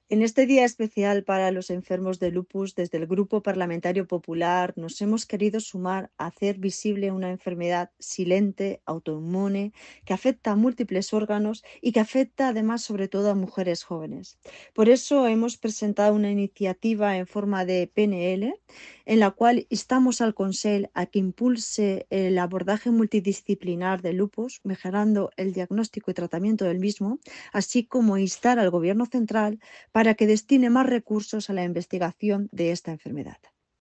En este día especial para los enfermos de lupus, desde el Grupo Parlamentario Popular nos hemos querido sumar a hacer visible una enfermedad silente, autoinmune, que afecta a múltiples órganos y que afecta además sobre todo a mujeres jóvenes. Por eso hemos presentado una iniciativa en forma de PNL en la cual instamos al Consell a que impulse el abordaje multidisciplinar del lupus, mejorando el diagnóstico y tratamiento del mismo, así como instar al Gobierno central para que destine más recursos a la investigación de esta enfermedad.